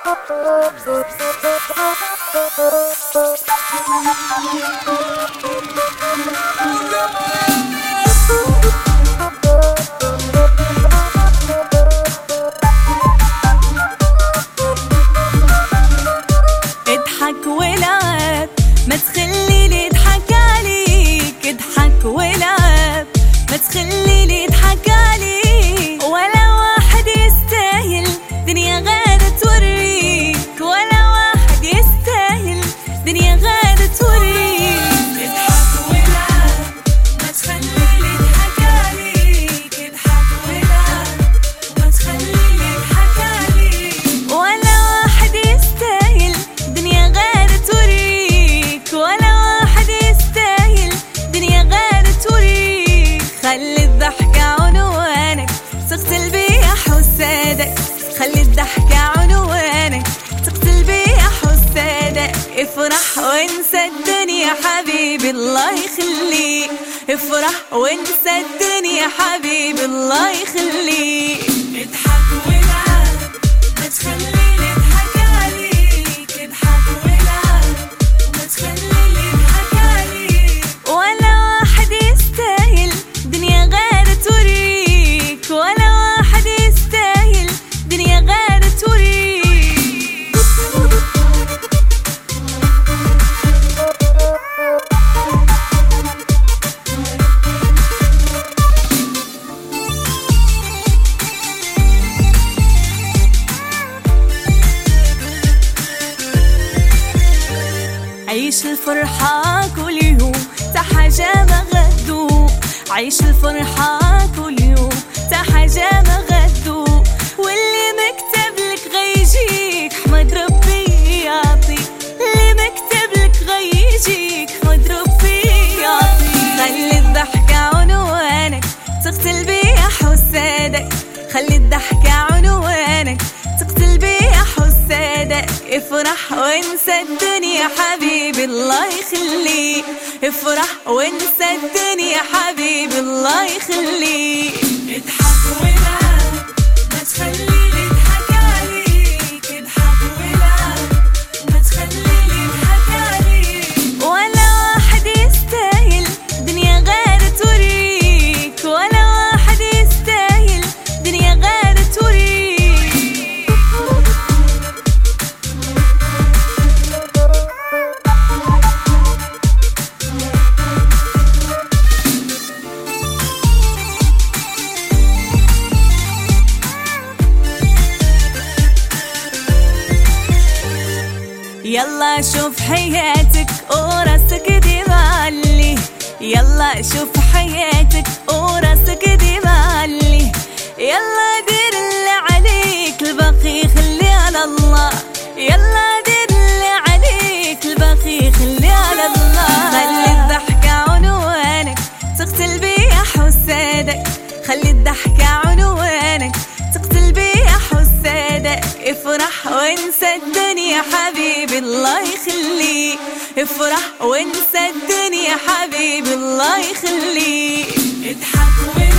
اضحك والعب، ما تخليني اضحك عليك. اضحك والعب، ما تخليني اضحك عليك. ولا واحد يستاهل دنيا غير توريك، ولا واحد يستاهل دنيا غير توريك. اضحك والعب، ما تخليني اضحك عليك. اضحك والعب، ما تخليني اضحك عليك. ولا واحد يستاهل دنيا غير توريك، ولا واحد يستاهل دنيا غير توريك. خلي الضحكة عنوانك، تقتل بيها حسادك. خلي الضحكة عنوانك، تقتل بيها حسادك. افرح وانسى الدنيا حبيبي الله يخليك. افرح وانسى الدنيا حبيبي الله يخليك. اضحك والعب، ما تخليني اضحك عليك. اضحك والعب، ما تخليني اضحك عليك. ولا واحد يستاهل دنيا غير توريك، ولا واحد يستاهل دنيا غير توريك. عيش الفرحة كل يوم، تا حاجة ما غدو. عيش الفرحة كل يوم، تا حاجة ما غدو. واللي مكتب لك غيجيك حمد ربي يعطيك. اللي مكتب لك غيجيك حمد ربي يعطيك. خلي الضحكة عنوانك، تقتل بيها حسادك. خلي الضحكة عنوانك، تقتل بيها حسادك. افرح وانسى الدنيا حبيبي الله يخليك. افرح وانسى الدنيا حبيبي الله يخليك. اضحك والعب، ما تخليني اضحك عليك. اضحك والعب، ما تخليني اضحك عليك. ولا واحد يستاهل دنيا غير توريك، ولا واحد يستاهل دنيا غير توريك. يلا شوف حياتك وراسك دي معلي. يلا شوف حياتك وراسك دي معلي. يلا دير اللي عليك، الباقي خلي على الله. يلا دير اللي عليك، الباقي خلي على الله. خلي الضحكة عنوانك، تقتل بيها حسادك. خلي الضحكة عنوانك، تقتل بيها حسادك. افرح وانسى الدنيا حبيبي الله يخليك. افرح وانسى الدنيا حبيبي الله يخليك. اضحك